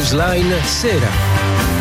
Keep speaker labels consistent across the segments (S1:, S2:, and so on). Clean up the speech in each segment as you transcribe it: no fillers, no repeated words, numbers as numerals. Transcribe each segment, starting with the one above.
S1: Newsline Sera.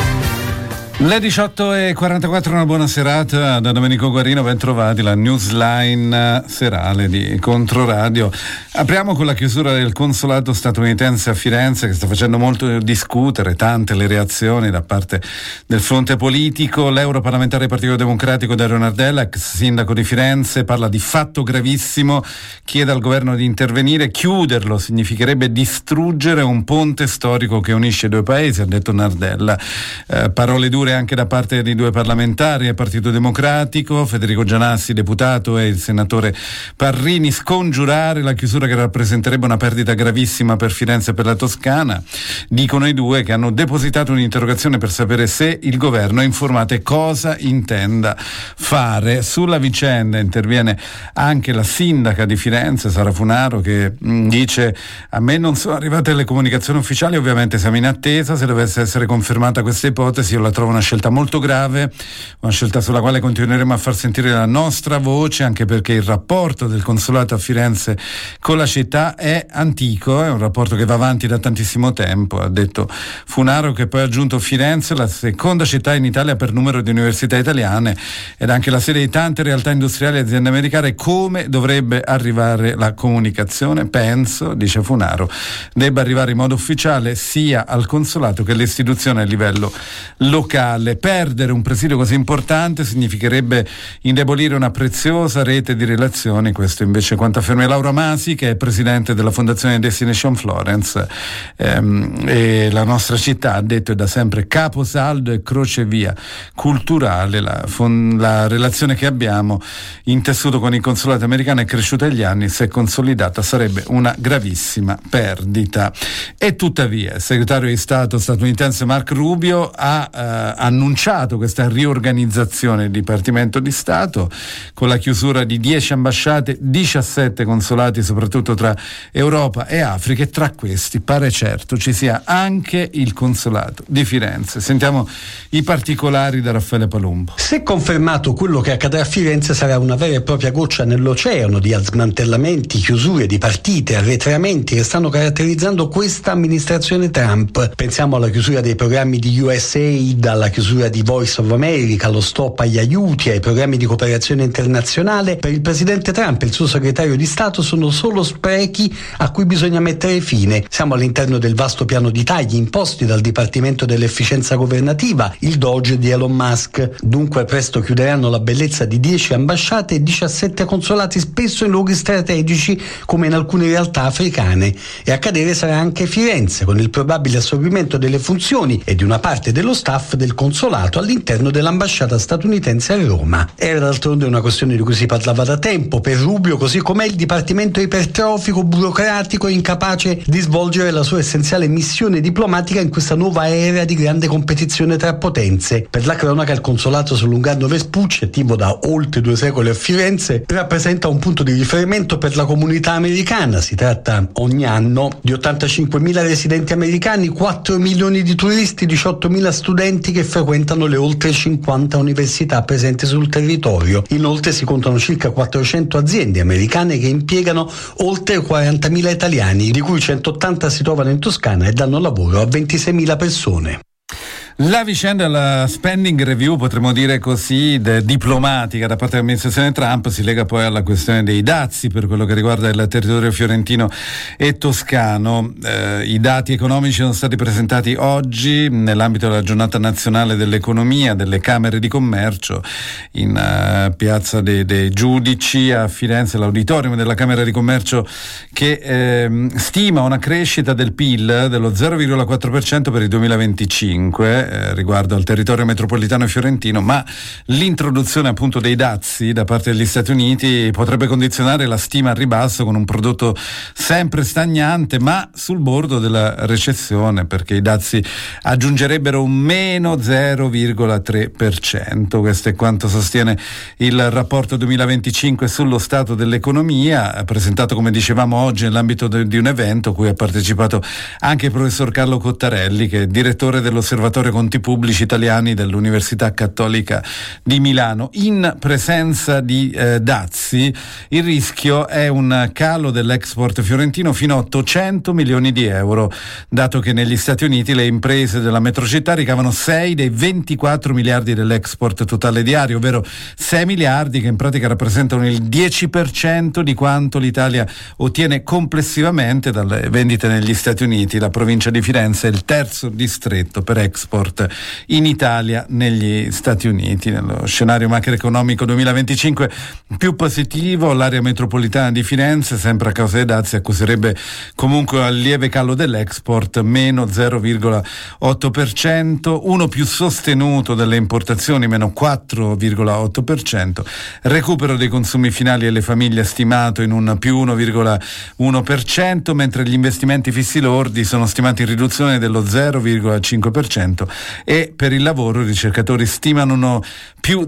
S2: Le 18:44, una buona serata da Domenico Guarino, ben trovati, la Newsline serale di Controradio. Apriamo con la chiusura del consolato statunitense a Firenze, che sta facendo molto discutere, tante le reazioni da parte del fronte politico. L'europarlamentare del Partito Democratico Dario Nardella, ex sindaco di Firenze, parla di fatto gravissimo, chiede al governo di intervenire. Chiuderlo significherebbe distruggere un ponte storico che unisce i due paesi, ha detto Nardella. Parole dure anche da parte di due parlamentari del Partito Democratico, Federico Gianassi, deputato, e il senatore Parrini, scongiurare la chiusura che rappresenterebbe una perdita gravissima per Firenze e per la Toscana. Dicono i due che hanno depositato un'interrogazione per sapere se il governo è informato e cosa intenda fare. Sulla vicenda interviene anche la sindaca di Firenze, Sara Funaro, che dice: a me non sono arrivate le comunicazioni ufficiali, ovviamente siamo in attesa, se dovesse essere confermata questa ipotesi io la trovo una scelta molto grave, una scelta sulla quale continueremo a far sentire la nostra voce, anche perché il rapporto del consolato a Firenze con la città è antico, è un rapporto che va avanti da tantissimo tempo, ha detto Funaro, che poi ha aggiunto Firenze, la seconda città in Italia per numero di università italiane ed anche la sede di tante realtà industriali e aziende americane. Come dovrebbe arrivare la comunicazione? Penso, dice Funaro, debba arrivare in modo ufficiale sia al consolato che all'istituzione a livello locale. Perdere un presidio così importante significherebbe indebolire una preziosa rete di relazioni. Questo invece quanto afferma Laura Masi, che è presidente della Fondazione Destination Florence, e la nostra città, ha detto, è da sempre caposaldo e crocevia culturale. La relazione che abbiamo intessuto con il consolato americano è cresciuta negli anni, se consolidata sarebbe una gravissima perdita. E tuttavia il segretario di Stato statunitense Mark Rubio ha annunciato questa riorganizzazione del Dipartimento di Stato con la chiusura di 10 ambasciate, 17 consolati, soprattutto tra Europa e Africa, e tra questi pare certo ci sia anche il consolato di Firenze. Sentiamo i particolari da Raffaele Palumbo.
S3: Se confermato, quello che accadrà a Firenze sarà una vera e propria goccia nell'oceano di smantellamenti, chiusure, di partite, arretramenti che stanno caratterizzando questa amministrazione Trump. Pensiamo alla chiusura dei programmi di USAID, alla chiusura di Voice of America, allo stop agli aiuti, ai programmi di cooperazione internazionale. Per il presidente Trump e il suo segretario di Stato sono solo sprechi a cui bisogna mettere fine. Siamo all'interno del vasto piano di tagli imposti dal Dipartimento dell'Efficienza Governativa, il Doge di Elon Musk. Dunque presto chiuderanno la bellezza di 10 ambasciate e 17 consolati, spesso in luoghi strategici come in alcune realtà africane. E a cadere sarà anche Firenze, con il probabile assorbimento delle funzioni e di una parte dello staff del consolato all'interno dell'ambasciata statunitense a Roma. Era d'altronde una questione di cui si parlava da tempo. Per Rubio, così com'è, il dipartimento ipertrofico, burocratico e incapace di svolgere la sua essenziale missione diplomatica in questa nuova era di grande competizione tra potenze. Per la cronaca, il consolato sul Lungarno Vespucci, attivo da oltre 2 secoli a Firenze, rappresenta un punto di riferimento per la comunità americana. Si tratta ogni anno di 85.000 residenti americani, 4 milioni di turisti, 18.000 studenti che frequentano le oltre 50 università presenti sul territorio. Inoltre si contano circa 400 aziende americane che impiegano oltre 40.000 italiani, di cui 180 si trovano in Toscana e danno lavoro a 26.000 persone.
S2: La vicenda della spending review, potremmo dire così, diplomatica da parte dell'amministrazione Trump, si lega poi alla questione dei dazi per quello che riguarda il territorio fiorentino e toscano. I dati economici sono stati presentati oggi nell'ambito della giornata nazionale dell'economia delle Camere di Commercio in Piazza dei Giudici a Firenze, l'auditorium della Camera di Commercio, che stima una crescita del PIL dello 0,4% per il 2025 riguardo al territorio metropolitano fiorentino, ma l'introduzione appunto dei dazi da parte degli Stati Uniti potrebbe condizionare la stima al ribasso, con un prodotto sempre stagnante ma sul bordo della recessione, perché i dazi aggiungerebbero un meno 0,3%. Questo è quanto sostiene il rapporto 2025 sullo stato dell'economia, presentato, come dicevamo, oggi nell'ambito di un evento a cui ha partecipato anche il professor Carlo Cottarelli, che è direttore dell'Osservatorio conti pubblici italiani dell'Università Cattolica di Milano. In presenza di dazi, il rischio è un calo dell'export fiorentino fino a 800 milioni di euro, dato che negli Stati Uniti le imprese della metrocittà ricavano 6 dei 24 miliardi dell'export totale diario, ovvero 6 miliardi che in pratica rappresentano il 10% di quanto l'Italia ottiene complessivamente dalle vendite negli Stati Uniti. La provincia di Firenze è il terzo distretto per export in Italia negli Stati Uniti. Nello scenario macroeconomico 2025 più positivo, l'area metropolitana di Firenze, sempre a causa dei dazi, accuserebbe comunque un lieve calo dell'export, meno 0,8%, uno più sostenuto delle importazioni, meno 4,8%, recupero dei consumi finali alle famiglie stimato in un più 1,1%, mentre gli investimenti fissi lordi sono stimati in riduzione dello 0,5% e per il lavoro i ricercatori stimano uno più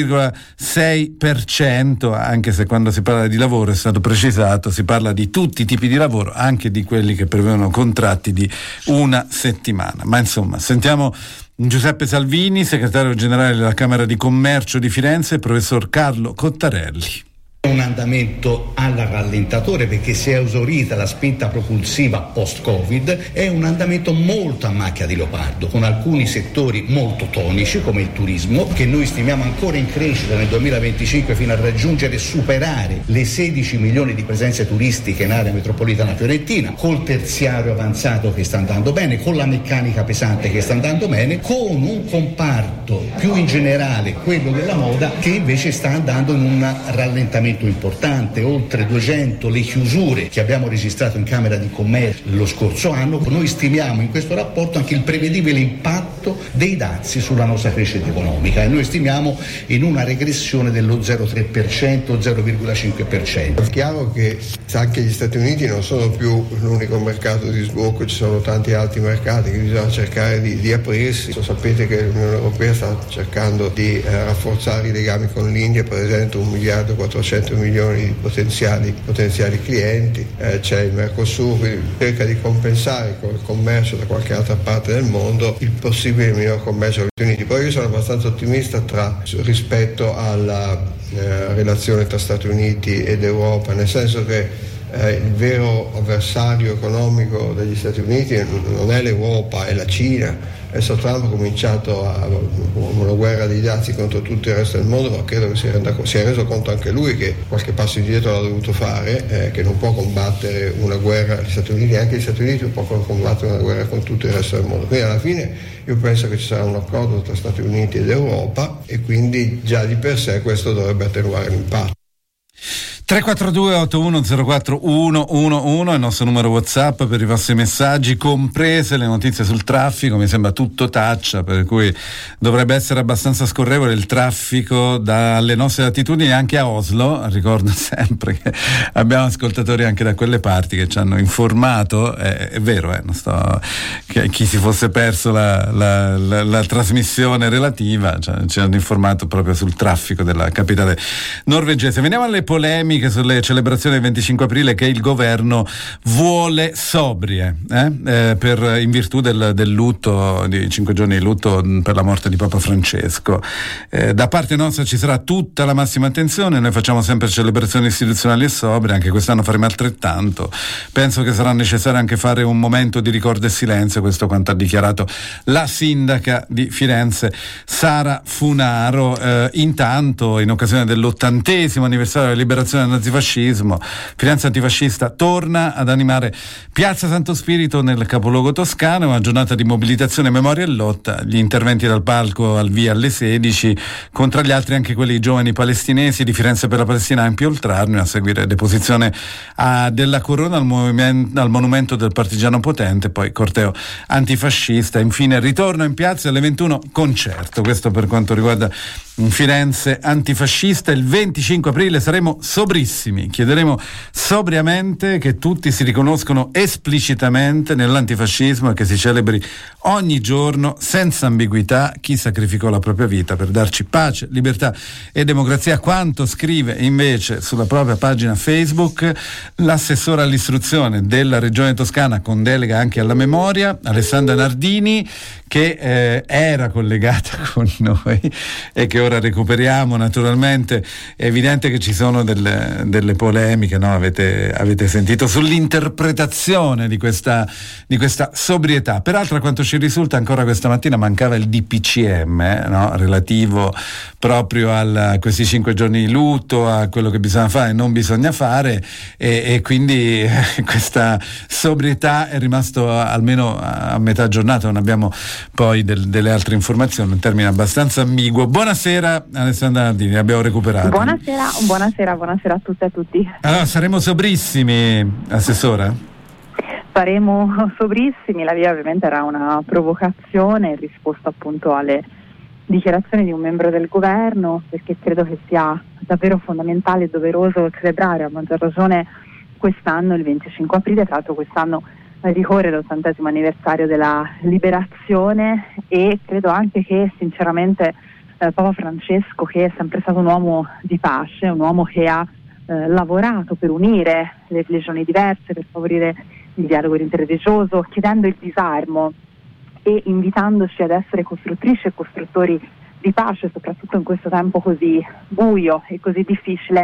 S2: 0,6%, anche se quando si parla di lavoro, è stato precisato, si parla di tutti i tipi di lavoro, anche di quelli che prevedono contratti di una settimana. Ma insomma, sentiamo Giuseppe Salvini, segretario generale della Camera di Commercio di Firenze, e professor Carlo Cottarelli.
S1: Un andamento al rallentatore perché si è esaurita la spinta propulsiva post-Covid, è un andamento molto a macchia di leopardo, con alcuni settori molto tonici come il turismo, che noi stimiamo ancora in crescita nel 2025 fino a raggiungere e superare le 16 milioni di presenze turistiche in area metropolitana fiorentina, col terziario avanzato che sta andando bene, con la meccanica pesante che sta andando bene, con un comparto più in generale, quello della moda, che invece sta andando in un rallentamento importante, oltre 200 le chiusure che abbiamo registrato in Camera di Commercio lo scorso anno. Noi stimiamo in questo rapporto anche il prevedibile impatto dei dazi sulla nostra crescita economica e noi stimiamo in una regressione dello 0,3%, 0,5%.
S4: È chiaro che anche gli Stati Uniti non sono più l'unico mercato di sbocco, ci sono tanti altri mercati che bisogna cercare di aprirsi. Sapete che l'Unione Europea sta cercando di rafforzare i legami con l'India, per esempio 1,4 milioni di potenziali clienti, c'è il Mercosur, quindi cerca di compensare con il commercio da qualche altra parte del mondo il possibile minor commercio con gli Stati Uniti. Poi io sono abbastanza ottimista rispetto alla relazione tra Stati Uniti ed Europa, nel senso che il vero avversario economico degli Stati Uniti non è l'Europa, è la Cina. Adesso Trump ha cominciato una guerra dei dazi contro tutto il resto del mondo, ma credo che si è reso conto anche lui che qualche passo indietro l'ha dovuto fare, che non può combattere una guerra gli Stati Uniti, anche gli Stati Uniti non possono combattere una guerra con tutto il resto del mondo. Quindi alla fine io penso che ci sarà un accordo tra Stati Uniti ed Europa e quindi già di per sé questo dovrebbe attenuare l'impatto.
S2: 342-8104-111 è il nostro numero WhatsApp per i vostri messaggi, comprese le notizie sul traffico. Mi sembra tutto taccia, per cui dovrebbe essere abbastanza scorrevole il traffico dalle nostre latitudini anche a Oslo. Ricordo sempre che abbiamo ascoltatori anche da quelle parti che ci hanno informato, è vero, non sto, che chi si fosse perso la trasmissione relativa, ci hanno informato proprio sul traffico della capitale norvegese. Veniamo alle polemiche sulle celebrazioni del 25 aprile che il governo vuole sobrie in virtù del lutto, di 5 giorni di lutto per la morte di Papa Francesco. Da parte nostra ci sarà tutta la massima attenzione, noi facciamo sempre celebrazioni istituzionali e sobrie, anche quest'anno faremo altrettanto. Penso che sarà necessario anche fare un momento di ricordo e silenzio, questo quanto ha dichiarato la sindaca di Firenze Sara Funaro. Intanto, in occasione dell'80° anniversario della liberazione dal nazifascismo, Firenze Antifascista torna ad animare Piazza Santo Spirito nel capoluogo toscano, una giornata di mobilitazione, memoria e lotta, gli interventi dal palco al via alle 16, contra gli altri anche quelli giovani palestinesi di Firenze per la Palestina Ampio Oltrarno, a seguire deposizione della corona al monumento del partigiano potente, poi corteo antifascista, infine ritorno in piazza alle 21, concerto. Questo per quanto riguarda un Firenze antifascista. Il 25 aprile saremo sobrissimi, chiederemo sobriamente che tutti si riconoscono esplicitamente nell'antifascismo e che si celebri ogni giorno senza ambiguità chi sacrificò la propria vita per darci pace, libertà e democrazia. Quanto scrive invece sulla propria pagina Facebook l'assessore all'istruzione della Regione Toscana con delega anche alla memoria, Alessandra Nardini, che era collegata con noi e che ora recuperiamo. Naturalmente è evidente che ci sono delle polemiche, no? Avete sentito sull'interpretazione di questa sobrietà. Peraltro, a quanto ci risulta, ancora questa mattina mancava il DPCM, no? Relativo proprio a questi 5 giorni di lutto, a quello che bisogna fare e non bisogna fare, e quindi questa sobrietà è rimasto almeno a metà giornata. Non abbiamo poi delle altre informazioni, un termine abbastanza ambiguo. Buonasera Alessandra Nardini, abbiamo recuperato.
S5: Buonasera a tutte e a tutti.
S2: Allora, saremo sobrissimi, assessora?
S5: Saremo sobrissimi, la via ovviamente era una provocazione in risposta appunto alle dichiarazioni di un membro del governo, perché credo che sia davvero fondamentale e doveroso celebrare a maggior ragione quest'anno, il 25 aprile, tra l'altro quest'anno ricorre l'80° anniversario della liberazione, e credo anche che sinceramente Papa Francesco, che è sempre stato un uomo di pace, un uomo che ha lavorato per unire le religioni diverse, per favorire il dialogo interreligioso, chiedendo il disarmo e invitandoci ad essere costruttrici e costruttori di pace, soprattutto in questo tempo così buio e così difficile,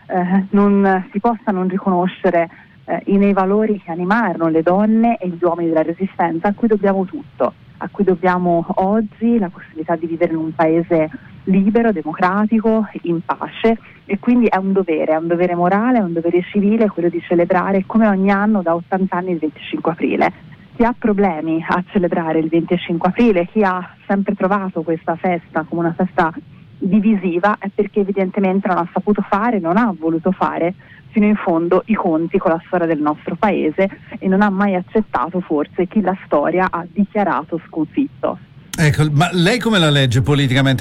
S5: non si possa non riconoscere nei valori che animarono le donne e gli uomini della Resistenza, a cui dobbiamo tutto, a cui dobbiamo oggi la possibilità di vivere in un paese libero, democratico, in pace, e quindi è un dovere morale, è un dovere civile quello di celebrare come ogni anno da 80 anni il 25 aprile. Chi ha problemi a celebrare il 25 aprile, chi ha sempre trovato questa festa come una festa divisiva, è perché evidentemente non ha saputo fare, non ha voluto fare fino in fondo i conti con la storia del nostro paese, e non ha mai accettato forse chi la storia ha dichiarato sconfitto.
S2: Ecco, ma lei come la legge politicamente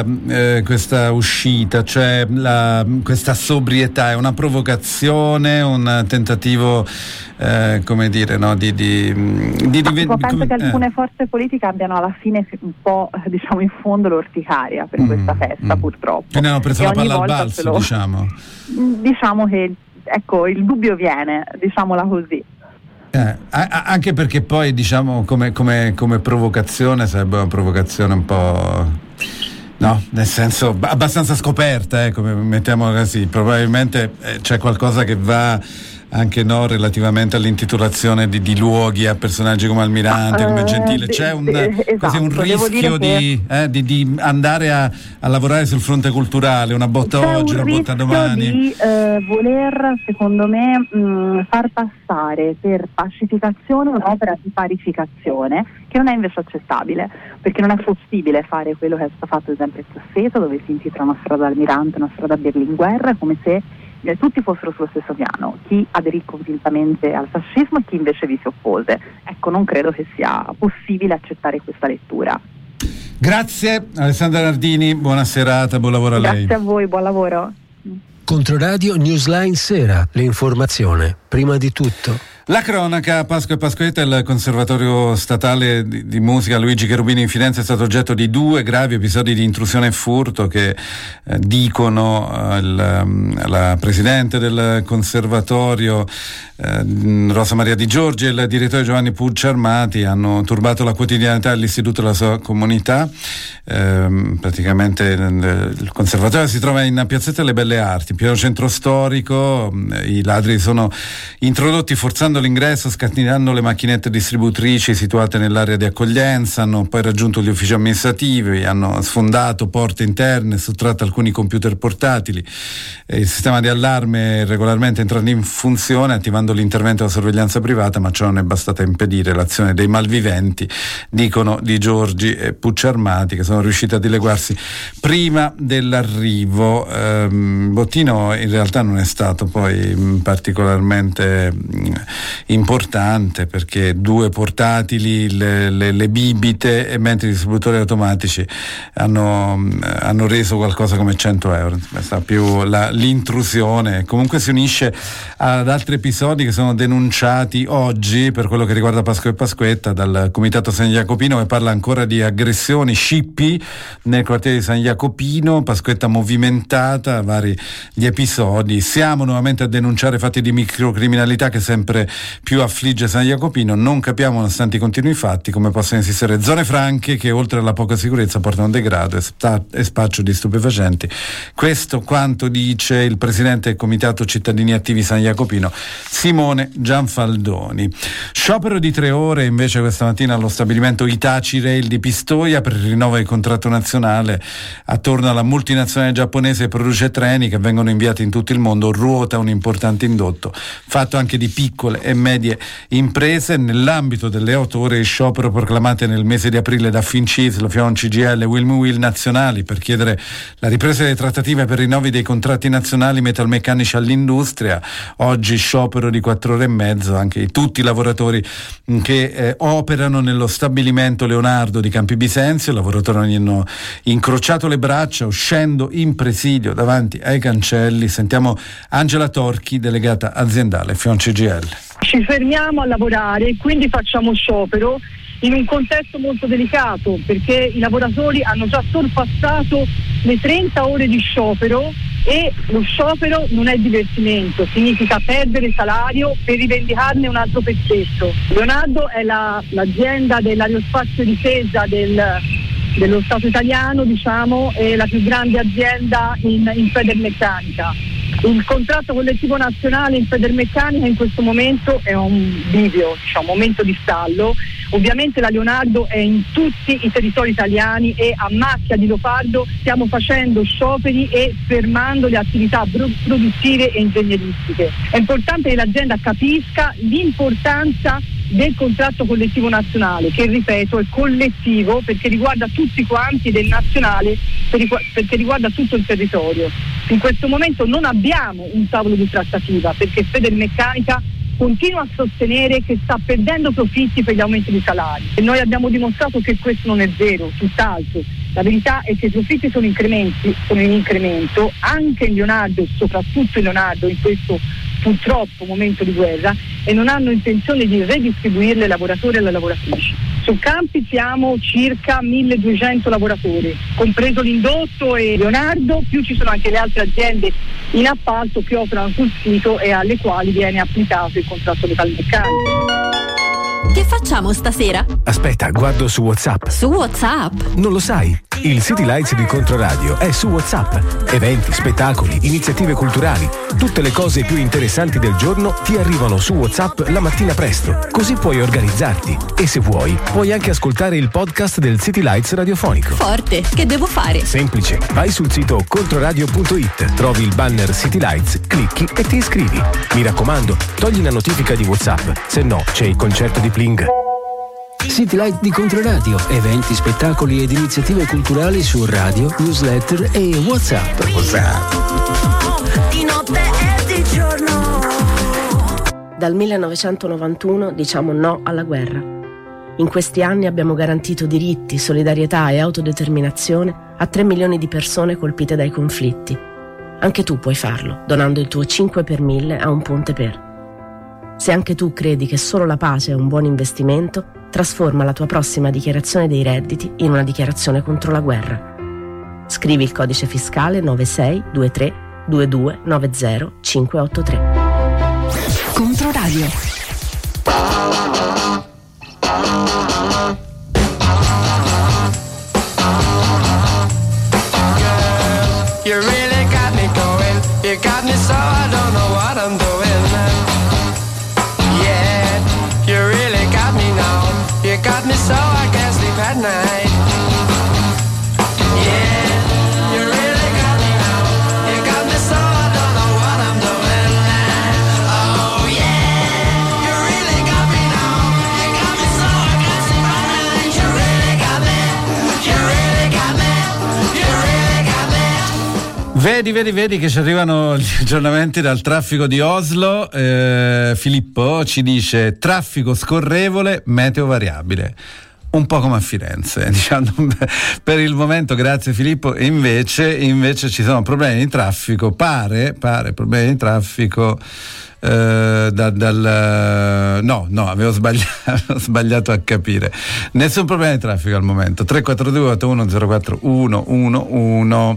S2: questa uscita, cioè questa sobrietà? È una provocazione, un tentativo, come dire, no, di
S5: penso che alcune forze politiche abbiano alla fine un po', diciamo, in fondo l'orticaria per questa festa, purtroppo.
S2: Quindi hanno preso la palla al balzo, diciamo.
S5: Diciamo che, ecco, il dubbio viene, diciamola così.
S2: Anche perché poi, diciamo, come provocazione sarebbe una provocazione un po', no, nel senso abbastanza scoperta, come mettiamola così. Probabilmente c'è qualcosa che va anche, no, relativamente all'intitolazione di luoghi a personaggi come Almirante, come Gentile. C'è così un rischio di andare a lavorare sul fronte culturale, una botta oggi, una botta domani.
S5: Di voler, secondo me, far passare per pacificazione un'opera di parificazione, che non è invece accettabile, perché non è possibile fare quello che è stato fatto ad esempio a Grosseto, dove si intitola Una strada Almirante, una strada Berlinguer, come se tutti fossero sullo stesso piano, chi aderì convintamente al fascismo e chi invece vi si oppose. Ecco, non credo che sia possibile accettare questa lettura.
S2: Grazie Alessandra Nardini, buona serata, buon lavoro a lei.
S5: Grazie a voi, buon lavoro.
S6: Controradio Newsline Sera, l'informazione prima di tutto.
S2: La cronaca. Pasqua e Pasquetta, il Conservatorio Statale di Musica Luigi Cherubini in Firenze è stato oggetto di 2 gravi episodi di intrusione e furto che dicono la presidente del Conservatorio Rosa Maria Di Giorgi e il direttore Giovanni Pucciarmati hanno turbato la quotidianità dell'istituto e la sua comunità. Praticamente il Conservatorio si trova in Piazzetta delle Belle Arti, in pieno centro storico. I ladri sono introdotti forzando l'ingresso, scatenando le macchinette distributrici situate nell'area di accoglienza, hanno poi raggiunto gli uffici amministrativi, hanno sfondato porte interne, sottratto alcuni computer portatili. Il sistema di allarme regolarmente entrato in funzione, attivando confermando l'intervento della sorveglianza privata, ma ciò non è bastato a impedire l'azione dei malviventi, dicono Di Giorgi e Pucciarmati, che sono riusciti a dileguarsi prima dell'arrivo. Bottino in realtà non è stato poi particolarmente importante, perché 2 portatili, le bibite, e mentre i distributori automatici hanno reso qualcosa come 100 euro. Sta più l'intrusione. Comunque si unisce ad altri episodi che sono denunciati oggi per quello che riguarda Pasqua e Pasquetta dal Comitato San Jacopino, che parla ancora di aggressioni, scippi nel quartiere di San Jacopino, Pasquetta movimentata, vari gli episodi. Siamo nuovamente a denunciare fatti di microcriminalità che sempre più affligge San Jacopino. Non capiamo, nonostante i continui fatti, come possono esistere zone franche che oltre alla poca sicurezza portano degrado e spaccio di stupefacenti. Questo quanto dice il presidente del Comitato Cittadini Attivi San Jacopino, Simone Gianfaldoni. Sciopero di 3 ore invece questa mattina allo stabilimento Hitachi Rail di Pistoia per il rinnovo del contratto nazionale attorno alla multinazionale giapponese che produce treni che vengono inviati in tutto il mondo. Ruota un importante indotto fatto anche di piccole e medie imprese. Nell'ambito delle 8 ore di sciopero proclamate nel mese di aprile da Fincislo, Fion, CGL e Wilmwill nazionali per chiedere la ripresa delle trattative per rinnovi dei contratti nazionali metalmeccanici all'industria, oggi sciopero di 4 ore e mezzo anche di tutti i lavoratori che operano nello stabilimento Leonardo di Campi Bisenzio. I lavoratori hanno incrociato le braccia uscendo in presidio davanti ai cancelli. Sentiamo Angela Torchi, delegata aziendale Fion CGL.
S7: Ci fermiamo a lavorare e quindi facciamo sciopero in un contesto molto delicato, perché i lavoratori hanno già sorpassato le 30 ore di sciopero e lo sciopero non è divertimento, significa perdere salario per rivendicarne un altro pezzetto. Leonardo è l'azienda dell'aerospazio difesa dello Stato italiano, diciamo, è la più grande azienda in Federmeccanica. Il contratto collettivo nazionale in Federmeccanica in questo momento è un bivio, diciamo, momento di stallo. Ovviamente la Leonardo è in tutti i territori italiani e a macchia di leopardo stiamo facendo scioperi e fermando le attività produttive e ingegneristiche. È importante che l'azienda capisca l'importanza del contratto collettivo nazionale, che ripeto è collettivo perché riguarda tutti quanti, del nazionale perché riguarda tutto il territorio. In questo momento non abbiamo un tavolo di trattativa perché Federmeccanica continua a sostenere che sta perdendo profitti per gli aumenti di salari e noi abbiamo dimostrato che questo non è vero, tutt'altro. La verità è che i profitti sono in incremento anche in Leonardo e soprattutto in Leonardo in questo purtroppo momento di guerra, e non hanno intenzione di redistribuirle ai lavoratori e alle lavoratrici. Su Campi siamo circa 1200 lavoratori, compreso l'indotto e Leonardo, più ci sono anche le altre aziende in appalto che operano sul sito e alle quali viene applicato il contratto metalmeccanico.
S8: Che facciamo stasera?
S6: Aspetta, guardo su WhatsApp.
S8: Su WhatsApp?
S6: Non lo sai? Il City Lights di Controradio è su WhatsApp. Eventi, spettacoli, iniziative culturali, tutte le cose più interessanti del giorno ti arrivano su WhatsApp la mattina presto. Così puoi organizzarti e se vuoi puoi anche ascoltare il podcast del City Lights radiofonico.
S8: Forte, che devo fare?
S6: Semplice, vai sul sito controradio.it, trovi il banner City Lights, clicchi e ti iscrivi. Mi raccomando, togli la notifica di WhatsApp, se no c'è il concerto di Pling.
S9: City Light di Controradio, eventi, spettacoli ed iniziative culturali su radio, newsletter e WhatsApp.
S10: Di notte e di giorno.
S11: Dal 1991 diciamo no alla guerra. In questi anni abbiamo garantito diritti, solidarietà e autodeterminazione a 3 milioni di persone colpite dai conflitti. Anche tu puoi farlo, donando il tuo 5 per 1000 a Un Ponte Per. Se anche tu credi che solo la pace è un buon investimento, trasforma la tua prossima dichiarazione dei redditi in una dichiarazione contro la guerra. Scrivi il codice fiscale 9623 22 90 583.
S8: Controradio.
S12: You really got me going. You got me so I don't know what I'm doing. You got me so I can't sleep at night. Yeah, you really got me now. You got me so I don't know what I'm doing. Oh yeah.
S2: Vedi che ci arrivano gli aggiornamenti dal traffico di Oslo. Filippo ci dice traffico scorrevole, meteo variabile. Un po' come a Firenze, diciamo, per il momento, grazie Filippo. Invece ci sono problemi di traffico, pare problemi di traffico no, avevo sbagliato a capire. Nessun problema di traffico al momento. 342 8104 111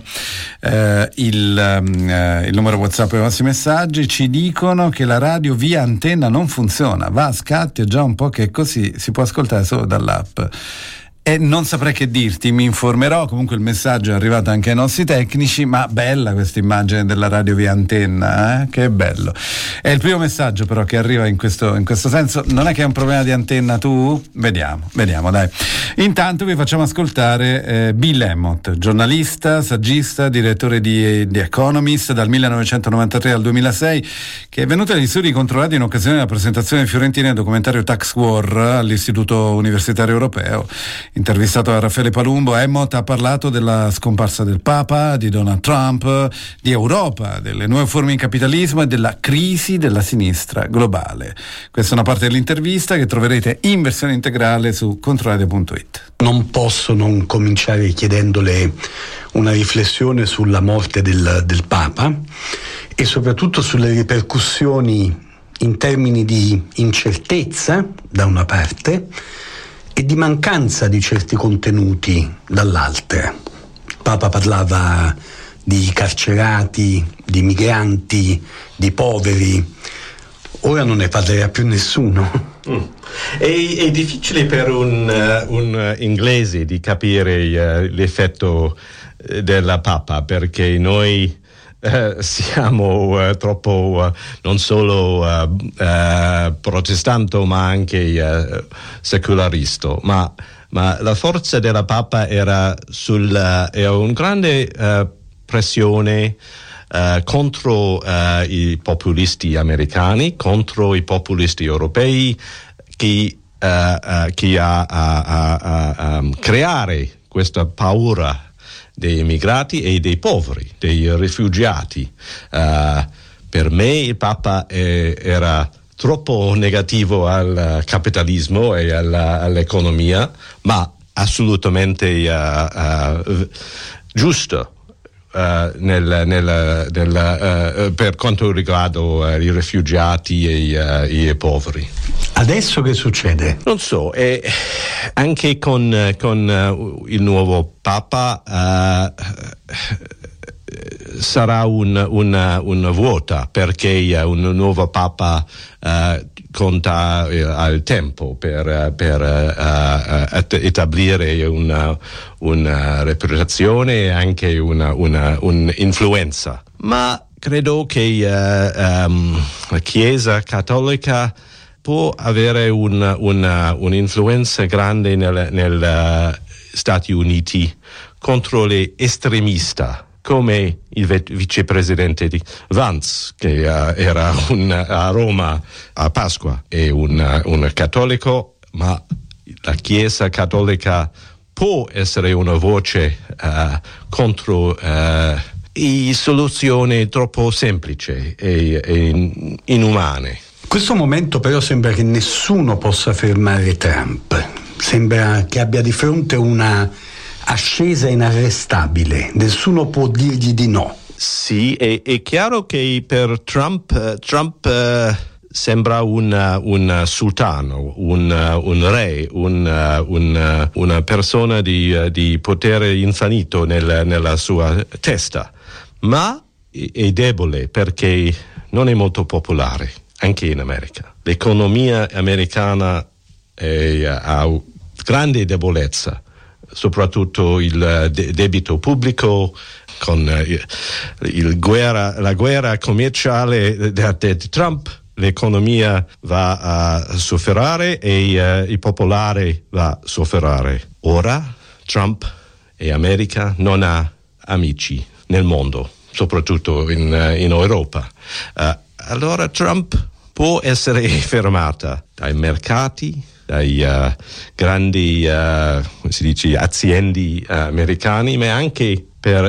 S2: il numero WhatsApp e i vostri messaggi. Ci dicono che la radio via antenna non funziona, va a scatti, è già un po' che è così, si può ascoltare solo dall'app. E non saprei che dirti, mi informerò. Comunque il messaggio è arrivato anche ai nostri tecnici, ma bella questa immagine della radio via antenna, che bello. È il primo messaggio però che arriva in questo senso. Non è che è un problema di antenna tu? Vediamo dai. Intanto vi facciamo ascoltare Bill Emmott, giornalista, saggista, direttore di The Economist dal 1993 al 2006, che è venuto agli studi di Controradio in occasione della presentazione di Fiorentina del documentario Tax War all'Istituto Universitario Europeo. Intervistato da Raffaele Palumbo, Emmott ha parlato della scomparsa del Papa, di Donald Trump, di Europa, delle nuove forme di capitalismo e della crisi della sinistra globale. Questa è una parte dell'intervista che troverete in versione integrale su controradio.it.
S3: Non posso non cominciare chiedendole una riflessione sulla morte del Papa e soprattutto sulle ripercussioni in termini di incertezza da una parte e di mancanza di certi contenuti dall'altra. Il Papa parlava di carcerati, di migranti, di poveri. Ora non ne parlerà più nessuno.
S13: È difficile per un inglese di capire l'effetto della Papa, perché noi siamo troppo non solo protestanti ma anche secularisti, ma la forza della Papa era una grande pressione contro i populisti americani, contro i populisti europei, che ha creare questa paura dei immigrati e dei poveri, dei rifugiati. Per me il Papa era troppo negativo al capitalismo e all'economia, ma assolutamente giusto per quanto riguarda i rifugiati e i poveri.
S3: Adesso che succede?
S13: Non so, anche con il nuovo Papa sarà una vuota, perché un nuovo Papa conta al tempo per establire una reputazione e anche un'influenza. Ma credo che la Chiesa cattolica può avere un'influenza grande negli Stati Uniti contro le estremista, come il vicepresidente di Vance, che era a Roma a Pasqua, è un cattolico, ma la Chiesa cattolica può essere una voce contro soluzioni troppo semplici e inumane.
S3: In questo momento però sembra che nessuno possa fermare Trump, sembra che abbia di fronte una ascesa inarrestabile, nessuno può dirgli di no.
S13: Sì, è chiaro che per Trump sembra un sultano, un re, una persona di potere infinito nella sua testa, ma è debole perché non è molto popolare, anche in America. L'economia americana ha grande debolezza, soprattutto il debito pubblico, con la guerra commerciale di Trump. L'economia va a soffrire e i popolari va a soffrire. Ora Trump e America non ha amici nel mondo, soprattutto in Europa. Allora Trump può essere fermata dai mercati, dai grandi aziende americane, ma anche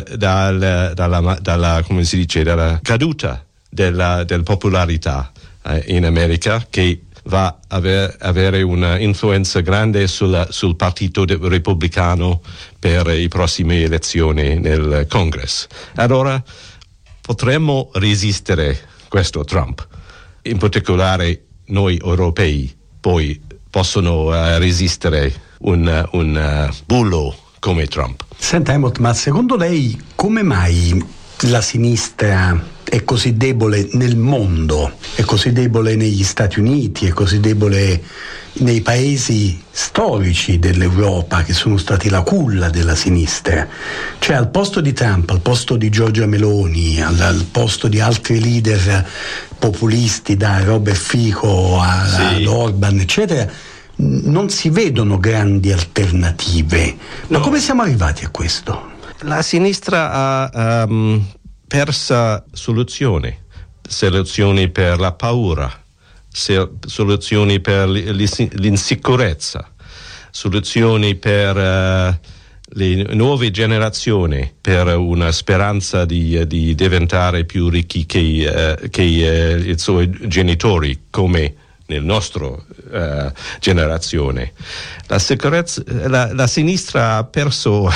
S13: dalla come si dice, dalla caduta della popolarità in America, che va a avere una influenza grande sul partito repubblicano per le prossime elezioni nel Congress. Allora potremmo resistere questo Trump, in particolare noi europei poi possono resistere un bullo come Trump.
S3: Senta Helmut, ma secondo lei come mai la sinistra è così debole nel mondo, è così debole negli Stati Uniti, è così debole nei paesi storici dell'Europa che sono stati la culla della sinistra? Cioè, al posto di Trump, al posto di Giorgia Meloni, al posto di altri leader populisti, da Robert Fico ad Orban, eccetera, non si vedono grandi alternative. Ma come siamo arrivati a questo?
S13: La sinistra ha persa soluzioni per la paura, soluzioni per l'insicurezza, soluzioni per le nuove generazioni, per una speranza di diventare più ricchi che i suoi genitori, come nel nostro generazione. La sinistra ha perso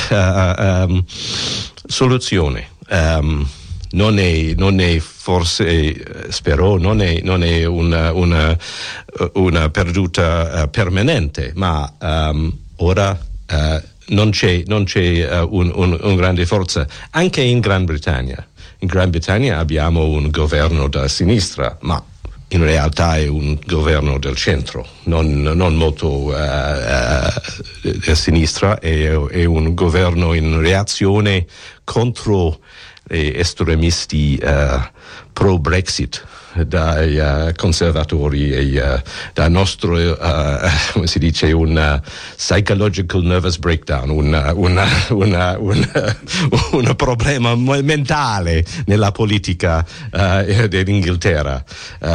S13: soluzioni. Non è forse, spero, non è una perduta permanente, ma ora non c'è un grande forza anche in Gran Bretagna. In Gran Bretagna abbiamo un governo da sinistra, ma in realtà è un governo del centro, non molto a sinistra, è un governo in reazione contro gli estremisti pro-Brexit dai conservatori e dal nostro, come si dice, un psychological nervous breakdown, un problema mentale nella politica dell'Inghilterra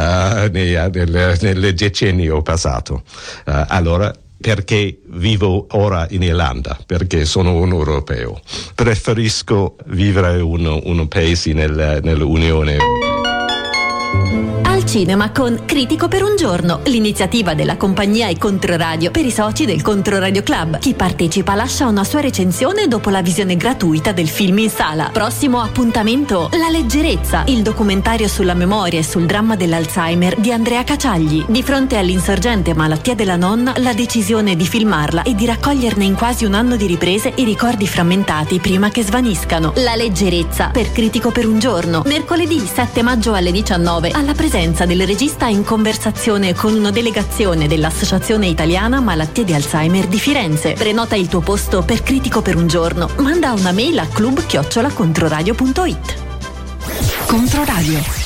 S13: nel decennio passato. Allora, perché vivo ora in Irlanda? Perché sono un europeo. Preferisco vivere in un paese nell'Unione Europea.
S8: Al cinema con Critico per un giorno, l'iniziativa della compagnia e Controradio per i soci del Controradio Club. Chi partecipa lascia una sua recensione dopo la visione gratuita del film in sala. Prossimo appuntamento: La leggerezza, il documentario sulla memoria e sul dramma dell'Alzheimer di Andrea Caciagli. Di fronte all'insorgente malattia della nonna, la decisione di filmarla e di raccoglierne in quasi un anno di riprese i ricordi frammentati prima che svaniscano. La leggerezza, per Critico per un giorno, mercoledì 7 maggio alle 19, alla presenza del regista in conversazione con una delegazione dell'Associazione Italiana Malattie di Alzheimer di Firenze. Prenota il tuo posto per Critico per un giorno. Manda una mail a club@controradio.it. Controradio.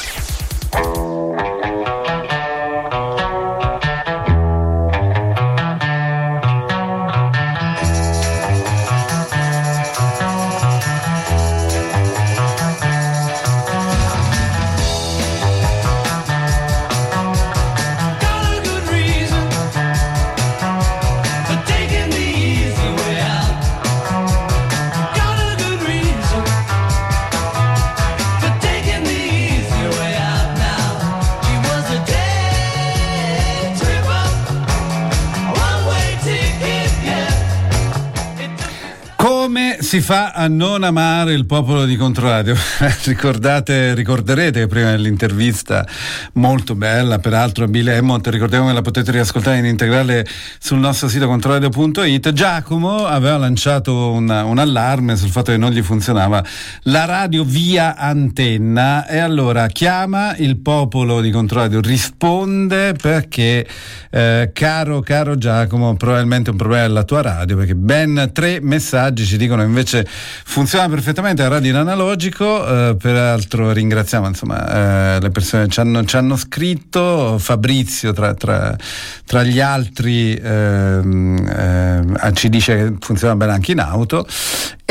S2: Si fa a non amare il popolo di Controradio. Ricorderete che prima dell'intervista molto bella, peraltro a Bill Hammond, ricordiamo che la potete riascoltare in integrale sul nostro sito controradio.it. Giacomo aveva lanciato un allarme sul fatto che non gli funzionava la radio via antenna, e allora chiama il popolo di Controradio, risponde, perché caro Giacomo, probabilmente è un problema della tua radio, perché ben 3 messaggi ci dicono invece funziona perfettamente la radio in analogico. Peraltro ringraziamo le persone che ci hanno scritto. Fabrizio tra gli altri ci dice che funziona bene anche in auto,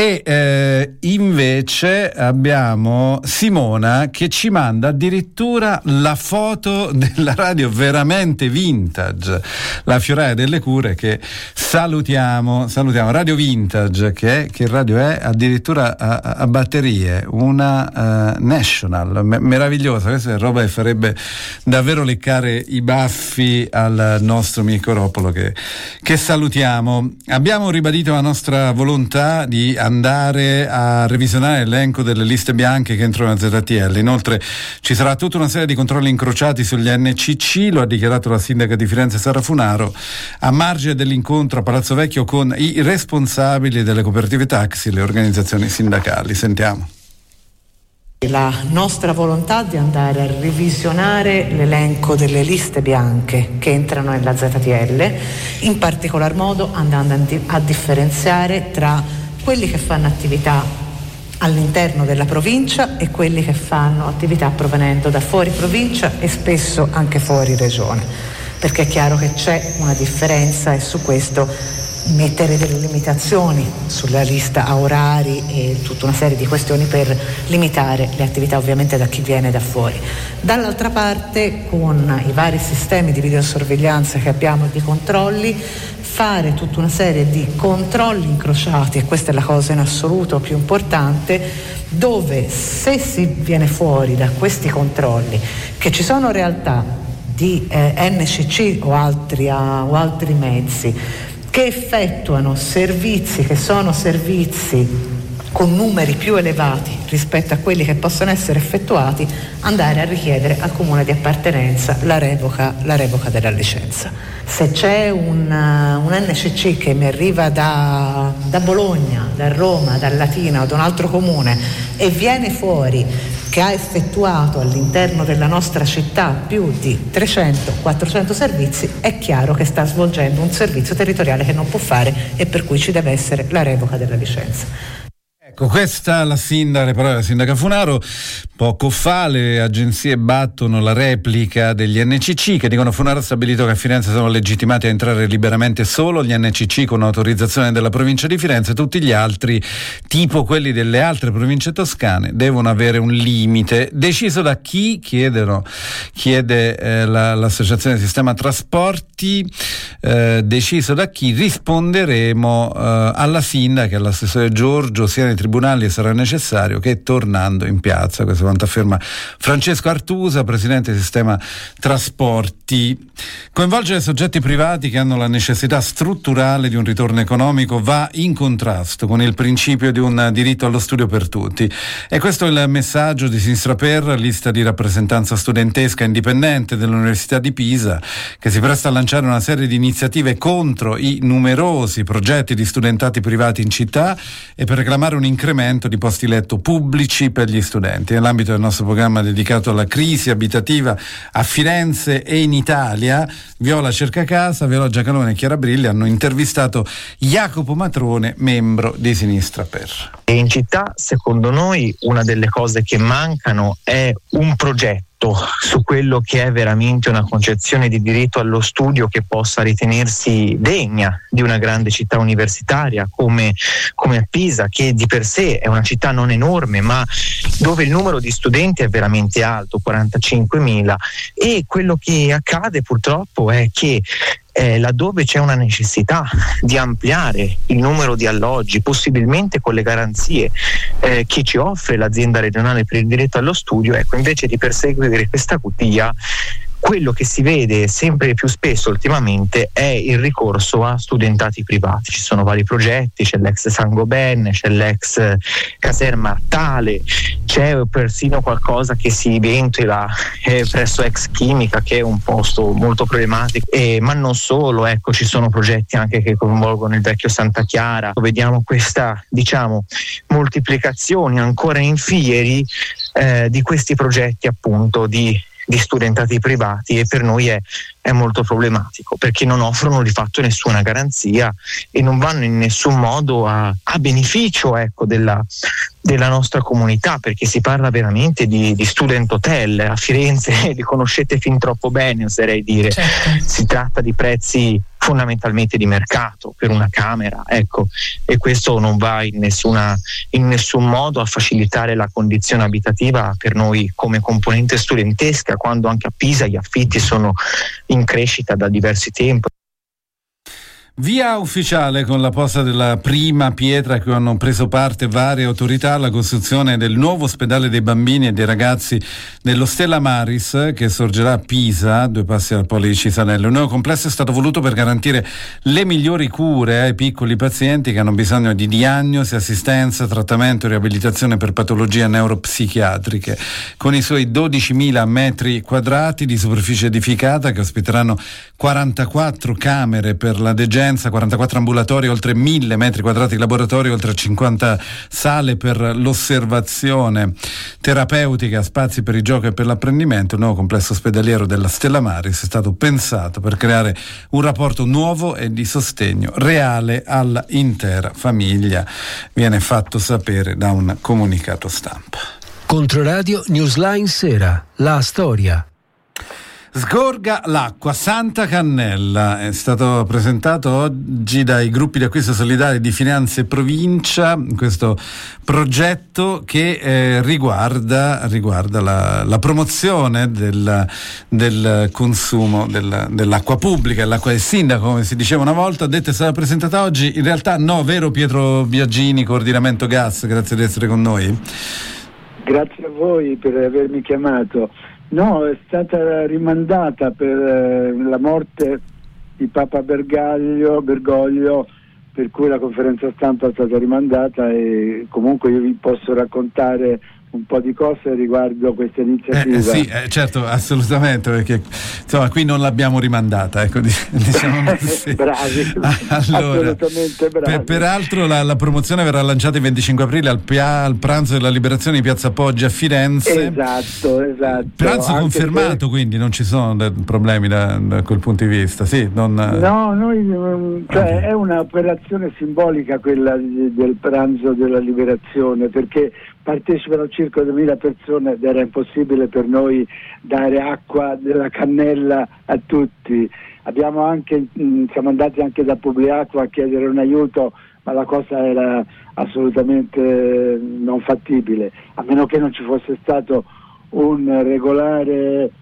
S2: E invece abbiamo Simona che ci manda addirittura la foto della radio veramente vintage, la Fioraia delle Cure, che salutiamo. Radio Vintage, che radio è? Addirittura a batterie, una National, meravigliosa. Questa è roba che farebbe davvero leccare i baffi al nostro Micoropolo, che salutiamo. Abbiamo ribadito la nostra volontà di andare a revisionare l'elenco delle liste bianche che entrano nella ZTL. Inoltre ci sarà tutta una serie di controlli incrociati sugli NCC, lo ha dichiarato la sindaca di Firenze Sara Funaro a margine dell'incontro a Palazzo Vecchio con i responsabili delle cooperative taxi e le organizzazioni sindacali. Sentiamo.
S14: La nostra volontà di andare a revisionare l'elenco delle liste bianche che entrano nella ZTL, in particolar modo andando a differenziare tra quelli che fanno attività all'interno della provincia e quelli che fanno attività provenendo da fuori provincia e spesso anche fuori regione, perché è chiaro che c'è una differenza e su questo mettere delle limitazioni sulla lista a orari e tutta una serie di questioni per limitare le attività ovviamente da chi viene da fuori. Dall'altra parte, con i vari sistemi di videosorveglianza che abbiamo e di controlli, fare tutta una serie di controlli incrociati, e questa è la cosa in assoluto più importante, dove se si viene fuori da questi controlli che ci sono realtà di NCC o altri mezzi che effettuano servizi che sono servizi con numeri più elevati rispetto a quelli che possono essere effettuati, andare a richiedere al comune di appartenenza la revoca della licenza. Se c'è un NCC che mi arriva da Bologna, da Roma, da Latina o da un altro comune e viene fuori che ha effettuato all'interno della nostra città più di 300-400 servizi, è chiaro che sta svolgendo un servizio territoriale che non può fare e per cui ci deve essere la revoca della licenza.
S2: Ecco, questa le parole della sindaca Funaro. Poco fa le agenzie battono la replica degli NCC che dicono: Funaro ha stabilito che a Firenze sono legittimati a entrare liberamente solo gli NCC con autorizzazione della provincia di Firenze, tutti gli altri, tipo quelli delle altre province toscane, devono avere un limite deciso da chi? Chiede l'associazione Sistema Trasporti, deciso da chi? Risponderemo alla sindaca e all'assessore Giorgio sia nei tribunali, sarà necessario, che tornando in piazza. Questo è quanto afferma Francesco Artusa, presidente del Sistema Trasporti. Coinvolgere soggetti privati che hanno la necessità strutturale di un ritorno economico va in contrasto con il principio di un diritto allo studio per tutti, e questo è il messaggio di Sinistra Per, lista di rappresentanza studentesca indipendente dell'Università di Pisa, che si presta a lanciare una serie di iniziative contro i numerosi progetti di studentati privati in città e per reclamare un incremento di posti letto pubblici per gli studenti. Nell'ambito del nostro programma dedicato alla crisi abitativa a Firenze e in Italia, Viola Cercacasa, Viola Giacalone e Chiara Brilli hanno intervistato Jacopo Matrone, membro di Sinistra Per.
S15: In città, secondo noi, una delle cose che mancano è un progetto su quello che è veramente una concezione di diritto allo studio che possa ritenersi degna di una grande città universitaria come a Pisa, che di per sé è una città non enorme ma dove il numero di studenti è veramente alto, 45.000, e quello che accade purtroppo è che laddove c'è una necessità di ampliare il numero di alloggi, possibilmente con le garanzie che ci offre l'azienda regionale per il diritto allo studio, ecco, invece di perseguire questa via, quello che si vede sempre più spesso ultimamente è il ricorso a studentati privati. Ci sono vari progetti, c'è l'ex Saint-Gobain, c'è l'ex Caserma Artale, c'è persino qualcosa che si ventila presso ex Chimica, che è un posto molto problematico, ma non solo, ecco, ci sono progetti anche che coinvolgono il vecchio Santa Chiara. Vediamo questa, moltiplicazione ancora in fieri di questi progetti appunto di studentati privati, e per noi è è molto problematico, perché non offrono di fatto nessuna garanzia e non vanno in nessun modo a beneficio, ecco, della nostra comunità, perché si parla veramente di student hotel a Firenze, li conoscete fin troppo bene, oserei dire. Certo. Si tratta di prezzi fondamentalmente di mercato per una camera, ecco, e questo non va in nessun modo a facilitare la condizione abitativa per noi come componente studentesca, quando anche a Pisa gli affitti sono in crescita da diversi tempi.
S2: Via ufficiale con la posa della prima pietra a cui hanno preso parte varie autorità alla costruzione del nuovo ospedale dei bambini e dei ragazzi dello Stella Maris, che sorgerà a Pisa, 2 passi dal Polo di Cisanello. Il nuovo complesso è stato voluto per garantire le migliori cure ai piccoli pazienti che hanno bisogno di diagnosi, assistenza, trattamento e riabilitazione per patologie neuropsichiatriche. Con i suoi 12.000 metri quadrati di superficie edificata, che ospiteranno 44 camere per la degenza, 44 ambulatori, oltre 1.000 metri quadrati di laboratori, oltre 50 sale per l'osservazione terapeutica, spazi per il gioco e per l'apprendimento. Il nuovo complesso ospedaliero della Stella Maris è stato pensato per creare un rapporto nuovo e di sostegno reale all'intera famiglia, viene fatto sapere da un comunicato stampa.
S9: Controradio Newsline Sera, la storia.
S2: Sgorga l'acqua, Santa Cannella, è stato presentato oggi dai gruppi di acquisto solidale di Finanza e Provincia, questo progetto che riguarda la promozione del consumo dell'acqua pubblica, l'acqua del sindaco, come si diceva una volta. È stata presentata oggi, in realtà no, vero Pietro Biagini, coordinamento gas, grazie di essere con noi.
S16: Grazie a voi per avermi chiamato. No, è stata rimandata per la morte di Papa Bergoglio, per cui la conferenza stampa è stata rimandata, e comunque io vi posso raccontare un po' di cose riguardo questa iniziativa.
S2: Sì, certo, assolutamente, perché insomma qui non l'abbiamo rimandata, ecco, diciamo così.
S16: Bravi,
S2: allora,
S16: assolutamente bravi.
S2: Peraltro la promozione verrà lanciata il 25 aprile al pranzo della liberazione di Piazza Poggi a Firenze.
S16: Esatto.
S2: Pranzo confermato, quindi non ci sono problemi da quel punto di vista, sì?
S16: No, noi, cioè, è un'operazione simbolica quella del pranzo della liberazione, perché partecipano circa 2.000 persone ed era impossibile per noi dare acqua della cannella a tutti. Siamo andati anche da Publiacqua a chiedere un aiuto, ma la cosa era assolutamente non fattile, a meno che non ci fosse stato un regolare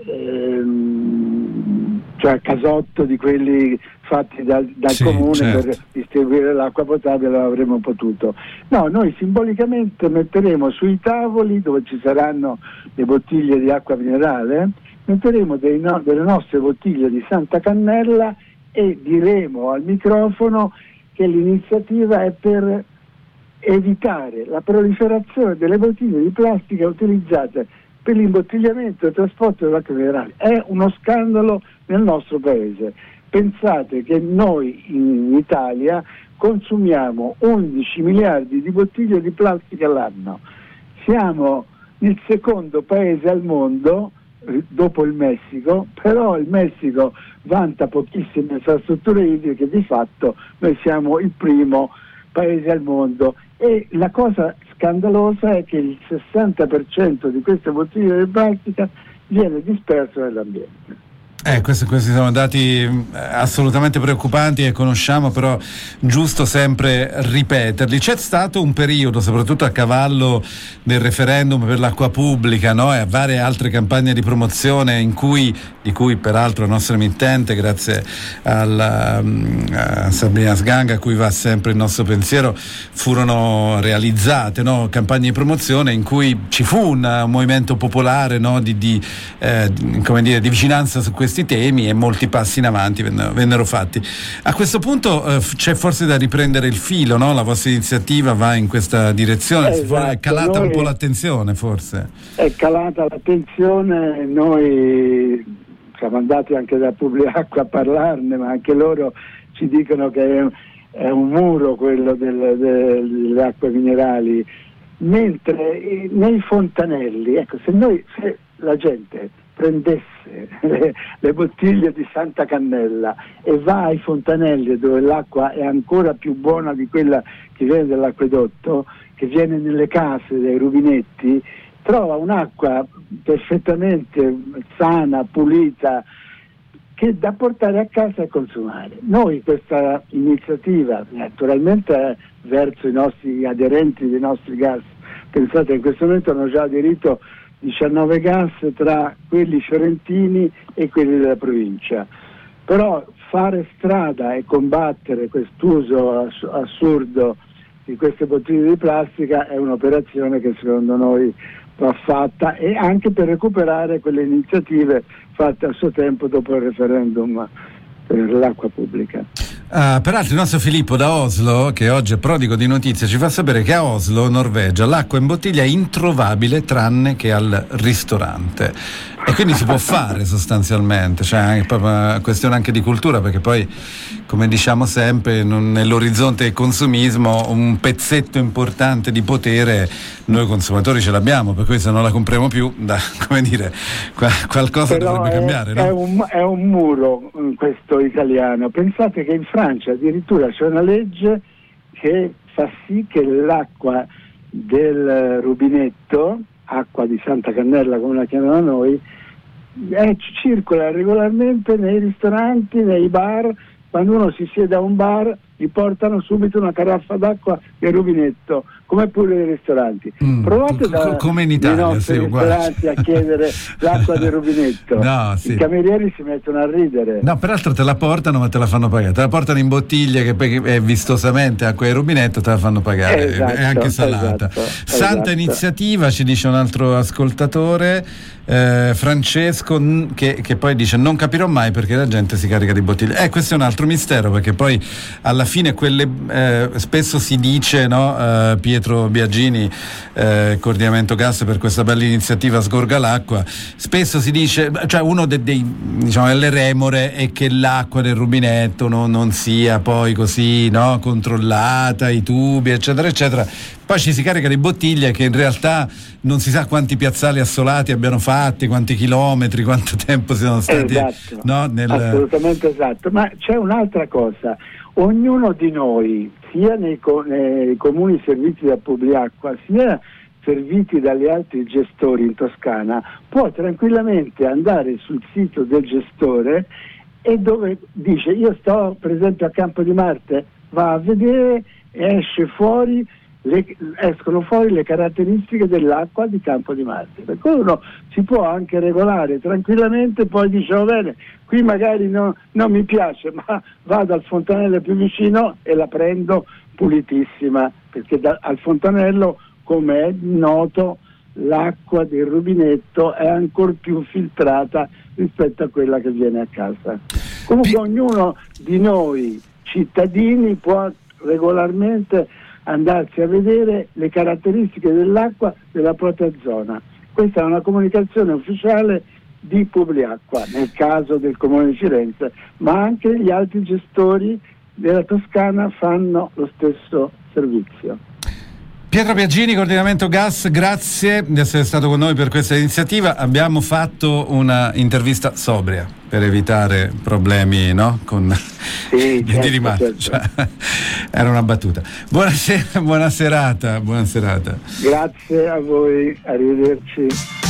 S16: cioè casotto di quelli fatti dal comune, certo, per distribuire l'acqua potabile, lo avremmo potuto. No, noi simbolicamente metteremo sui tavoli dove ci saranno le bottiglie di acqua minerale, metteremo delle nostre bottiglie di Santa Cannella e diremo al microfono che l'iniziativa è per evitare la proliferazione delle bottiglie di plastica utilizzate per l'imbottigliamento e il trasporto dell'acqua minerale. È uno scandalo nel nostro paese. Pensate che noi in Italia consumiamo 11 miliardi di bottiglie di plastica all'anno. Siamo il secondo paese al mondo dopo il Messico, però il Messico vanta pochissime infrastrutture idriche, di fatto noi siamo il primo paese al mondo, e la cosa scandalosa è che il 60% di queste bottiglie di plastica viene disperso nell'ambiente.
S2: Questi sono dati assolutamente preoccupanti e conosciamo, però giusto sempre ripeterli. C'è stato un periodo, soprattutto a cavallo del referendum per l'acqua pubblica, no? E a varie altre campagne di promozione di cui peraltro la nostra emittente, grazie a Sabrina Sganga, a cui va sempre il nostro pensiero, furono realizzate, no? Campagne di promozione in cui ci fu un movimento popolare, no? di vicinanza su questi temi, e molti passi in avanti vennero fatti. A questo punto c'è forse da riprendere il filo, no? La vostra iniziativa va in questa direzione,
S16: esatto.
S2: È calata un po' l'attenzione, forse. È
S16: calata l'attenzione, noi siamo andati anche da Publiacqua a parlarne, ma anche loro ci dicono che è un muro quello delle acque minerali, mentre nei fontanelli, ecco, se la gente prendesse le bottiglie di Santa Cannella e va ai fontanelli dove l'acqua è ancora più buona di quella che viene dall'acquedotto, che viene nelle case dai rubinetti, trova un'acqua perfettamente sana, pulita, che da portare a casa e consumare. Noi questa iniziativa naturalmente è verso i nostri aderenti dei nostri gas. Pensate, in questo momento hanno già aderito 19 gas tra quelli fiorentini e quelli della provincia. Però fare strada e combattere quest'uso assurdo di queste bottiglie di plastica è un'operazione che secondo noi va fatta, e anche per recuperare quelle iniziative fatte a suo tempo dopo il referendum per l'acqua pubblica.
S2: Peraltro il nostro Filippo da Oslo, che oggi è prodigo di notizie, ci fa sapere che a Oslo, Norvegia, l'acqua in bottiglia è introvabile tranne che al ristorante, e quindi si può fare sostanzialmente, cioè è proprio una questione anche di cultura, perché poi, come diciamo sempre, nell'orizzonte del consumismo un pezzetto importante di potere noi consumatori ce l'abbiamo, per cui se non la compriamo più, come dire, qualcosa
S16: però
S2: dovrebbe cambiare, no?
S16: È un muro questo italiano. Pensate che in Francia addirittura c'è una legge che fa sì che l'acqua del rubinetto, acqua di Santa Cannella come la chiamano noi, circola regolarmente nei ristoranti, nei bar. Quando uno si siede a un bar gli portano subito una caraffa d'acqua del rubinetto, come pure nei ristoranti. Provate
S2: come in Italia,
S16: nei nostri ristoranti a chiedere l'acqua del rubinetto.
S2: No, sì.
S16: I camerieri si mettono a ridere.
S2: No, peraltro te la portano ma te la fanno pagare, te la portano in bottiglie che poi è vistosamente acqua del rubinetto, te la fanno pagare, è anche salata. Santa iniziativa, ci dice un altro ascoltatore, Francesco, che poi dice: non capirò mai perché la gente si carica di bottiglie. Questo è un altro mistero, perché poi alla fine quelle spesso si dice, no, Pietro Biagini, coordinamento gas per questa bella iniziativa Sgorga l'acqua, spesso si dice, cioè uno diciamo delle remore è che l'acqua del rubinetto non sia poi così, no, controllata, i tubi eccetera eccetera, poi ci si carica di bottiglie che in realtà non si sa quanti piazzali assolati abbiano fatti, quanti chilometri, quanto tempo siano stati,
S16: esatto,
S2: no,
S16: assolutamente esatto. Ma c'è un'altra cosa: ognuno di noi, sia nei comuni serviti da Publiacqua, sia serviti dagli altri gestori in Toscana, può tranquillamente andare sul sito del gestore e dove dice: io sto per esempio a Campo di Marte, va a vedere, escono fuori le caratteristiche dell'acqua di Campo di Marte, per cui uno si può anche regolare tranquillamente, poi dice: va bene, qui magari non mi piace, ma vado al fontanello più vicino e la prendo pulitissima, perché al fontanello, come è noto, l'acqua del rubinetto è ancora più filtrata rispetto a quella che viene a casa. Comunque ognuno di noi cittadini può regolarmente andarsi a vedere le caratteristiche dell'acqua della propria zona. Questa è una comunicazione ufficiale di Publiacqua nel caso del Comune di Firenze, ma anche gli altri gestori della Toscana fanno lo stesso servizio.
S2: Pietro Biagini, coordinamento gas, grazie di essere stato con noi per questa iniziativa. Abbiamo fatto una intervista sobria per evitare problemi, no?
S16: Sì,
S2: di rimasto. Certo. Cioè, era una battuta. Buonasera, buona serata.
S16: Grazie a voi, arrivederci.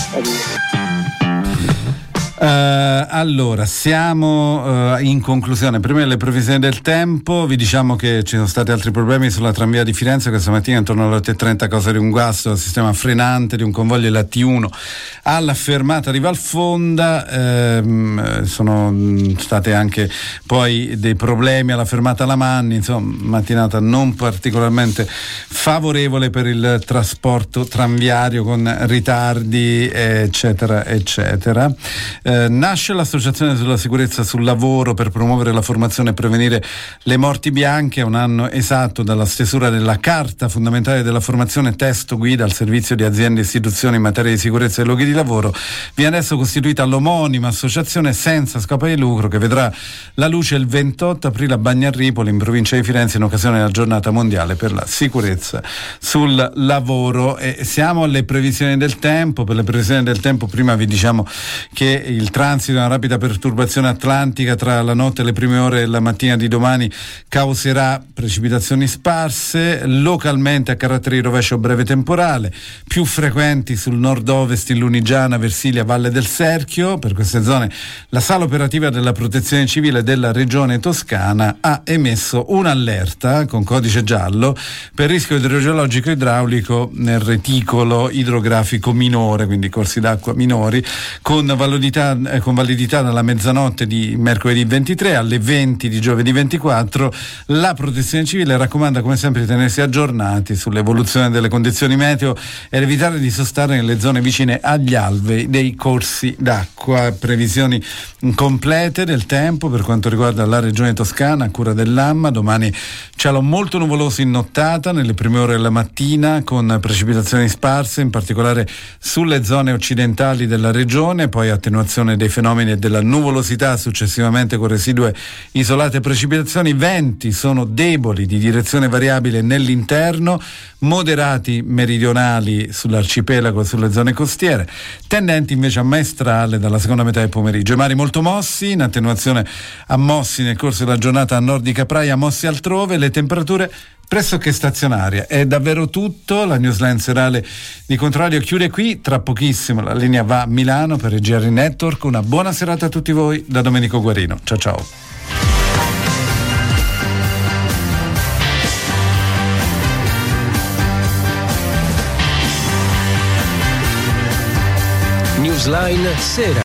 S2: Allora, siamo in conclusione. Prima delle previsioni del tempo, vi diciamo che ci sono stati altri problemi sulla tranvia di Firenze questa mattina intorno alle 8:30 a causa di un guasto del sistema frenante di un convoglio della T1 alla fermata di Valfonda. Sono state anche poi dei problemi alla fermata Lamanni, insomma mattinata non particolarmente favorevole per il trasporto tranviario con ritardi eccetera eccetera. Nasce l'Associazione sulla sicurezza sul lavoro per promuovere la formazione e prevenire le morti bianche. A un anno esatto dalla stesura della Carta fondamentale della formazione, testo guida al servizio di aziende e istituzioni in materia di sicurezza dei luoghi di lavoro, viene adesso costituita l'omonima associazione senza scopo di lucro che vedrà la luce il 28 aprile a Bagnarripoli, in provincia di Firenze, in occasione della giornata mondiale per la sicurezza sul lavoro. E siamo alle previsioni del tempo. Per le previsioni del tempo prima vi diciamo che il transito di una rapida perturbazione atlantica tra la notte e le prime ore della mattina di domani causerà precipitazioni sparse, localmente a carattere di rovescio breve temporale, più frequenti sul nord-ovest in Lunigiana, Versilia, Valle del Serchio. Per queste zone la sala operativa della Protezione Civile della Regione Toscana ha emesso un'allerta con codice giallo per rischio idrogeologico idraulico nel reticolo idrografico minore, quindi corsi d'acqua minori, con validità dalla mezzanotte di mercoledì 23 alle 20 di giovedì 24. La Protezione Civile raccomanda come sempre di tenersi aggiornati sull'evoluzione delle condizioni meteo ed evitare di sostare nelle zone vicine agli alvei dei corsi d'acqua. Previsioni complete del tempo per quanto riguarda la regione toscana a cura dell'AMMA. Domani cielo molto nuvoloso in nottata nelle prime ore della mattina, con precipitazioni sparse in particolare sulle zone occidentali della regione, poi attenuazione dei fenomeni e della nuvolosità successivamente con residue isolate precipitazioni. Venti sono deboli di direzione variabile nell'interno, moderati meridionali sull'arcipelago e sulle zone costiere, tendenti invece a maestrale dalla seconda metà del pomeriggio. I mari molto mossi, in attenuazione a mossi nel corso della giornata a nord di Capraia, mossi altrove, le temperature pressoché stazionarie. È davvero tutto. La newsline serale di Controradio chiude qui, tra pochissimo la linea va a Milano per il GR Network. Una buona serata a tutti voi da Domenico Guarino. Ciao ciao.
S9: Newsline Sera.